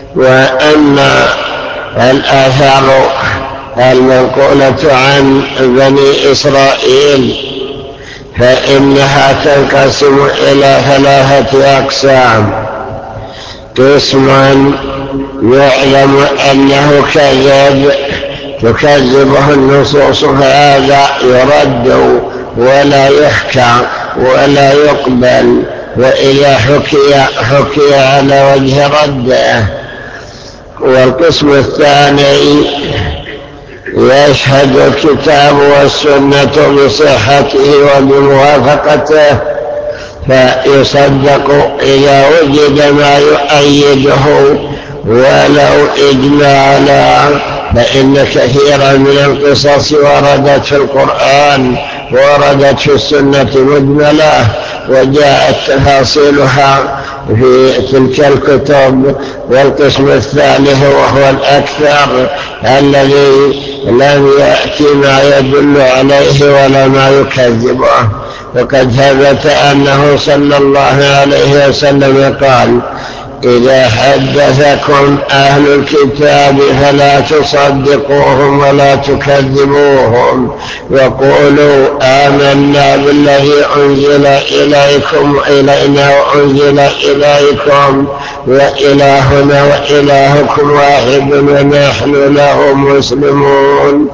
وأما الآثار المنقولة عن بني إسرائيل فإنها تنقسم إلى 3 أقسام: قسم يعلم أنه كذب تكذبه النصوص فهذا يرد ولا يحكى ولا يقبل، وإذا حكي على وجه رده. والقسم الثاني يشهد الكتاب والسنة بصحته وبموافقته فيصدق إذا وجد ما يؤيده ولو إجمالا، فإن كثيرا من القصص وردت في القرآن وردت في السنة مجملة وجاءت تفاصيلها في تلك الكتب. والقسم الثالث وهو الأكثر الذي لم يأتي ما يدل عليه ولا ما يكذبه. وقد ثبت أنه صلى الله عليه وسلم قال: إذا حدثكم أهل الكتاب فلا تصدقوهم ولا تكذبوهم، وقولوا آمنا بالذي أنزل إليكم وإلينا وأنزل إليكم وإلهنا وإلهكم واحد ونحن له مسلمون،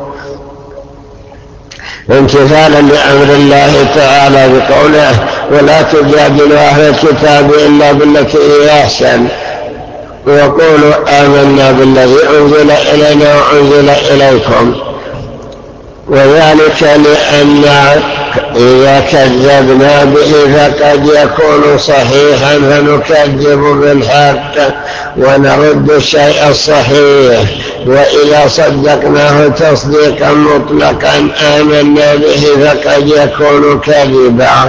امتثالا لأمر الله تعالى بقوله: ولا تجادلوا أهل الكتاب إلا بالتي هي أحسن، وقولوا آمنا بالذي أنزل إلينا وأنزل إليكم. وذلك لأن إذا كذبنا به فقد يكون صحيحا فنكذب بالحق ونرد الشيء الصحيح، وإذا صدقناه تصديقا مطلقا آمنا به فقد يكون كذبا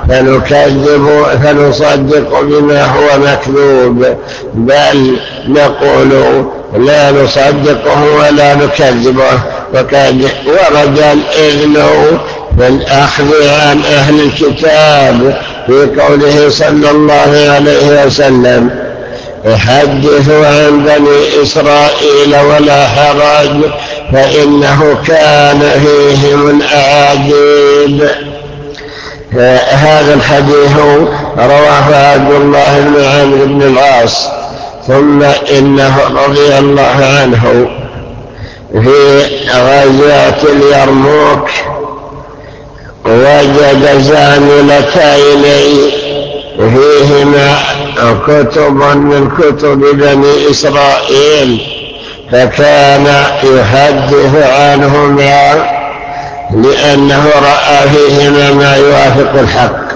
فنصدق بما هو مكذوب، بل نقول لا نصدقه ولا نكذبه. وقد ورد الإذن بالأخذ عن أهل الكتاب في قوله صلى الله عليه وسلم: حدثوا عن بني إسرائيل ولا حرج فإنه كان فيهم الأعاجيب. هذا الحديث رواه عبد الله بن عمرو بن العاص. ثم إنه رضي الله عنه في غزوة اليرموك وجد زاملتين فيهما كتب من كتب بني إسرائيل، فكان يحدث عنهما لأنه رأى فيهما ما يوافق الحق.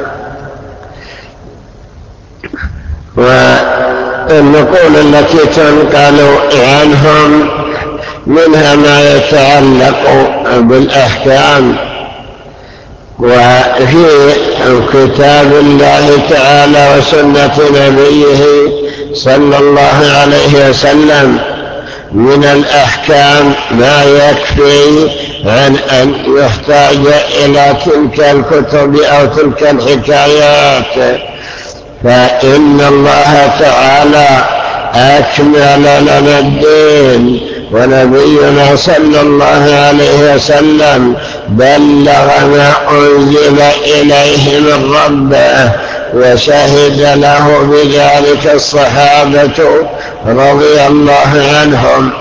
والنقول التي تنقل عنهم منها ما يتعلق بالأحكام، وفي كتاب الله تعالى وسنة نبيه صلى الله عليه وسلم من الأحكام ما يكفي عن أن يحتاج إلى تلك الكتب أو تلك الحكايات، فإن الله تعالى أكمل لنا الدين، ونبينا صلى الله عليه وسلم بلغ ما أنزل إليه من ربه، وشهد له بذلك الصحابة رضي الله عنهم.